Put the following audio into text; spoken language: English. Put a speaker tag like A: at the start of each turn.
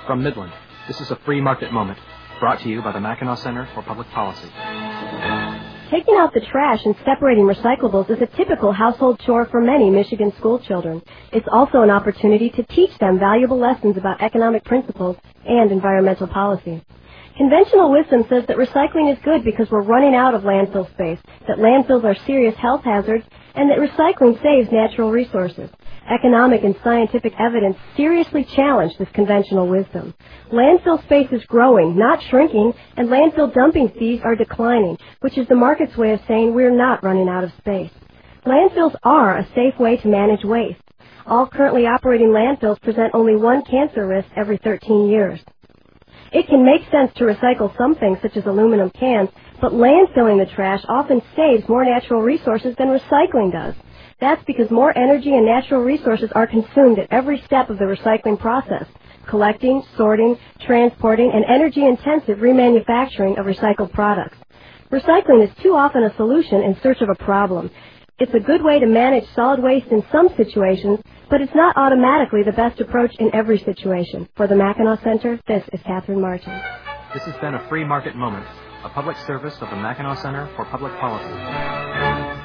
A: From Midland, this is a free market moment, brought to you by the Mackinac Center for Public Policy.
B: Taking out the trash and separating recyclables is a typical household chore for many Michigan school children. It's also an opportunity to teach them valuable lessons about economic principles and environmental policy. Conventional wisdom says that recycling is good because we're running out of landfill space, that landfills are serious health hazards, and that recycling saves natural resources. Economic and scientific evidence seriously challenge this conventional wisdom. Landfill space is growing, not shrinking, and landfill dumping fees are declining, which is the market's way of saying we're not running out of space. Landfills are a safe way to manage waste. All currently operating landfills present only one cancer risk every 13 years. It can make sense to recycle some things such as aluminum cans, but landfilling the trash often saves more natural resources than recycling does. That's because more energy and natural resources are consumed at every step of the recycling process: collecting, sorting, transporting, and energy-intensive remanufacturing of recycled products. Recycling is too often a solution in search of a problem. It's a good way to manage solid waste in some situations, but it's not automatically the best approach in every situation. For the Mackinac Center, this is Catherine Martin.
A: This has been a free market moment, a public service of the Mackinac Center for Public Policy.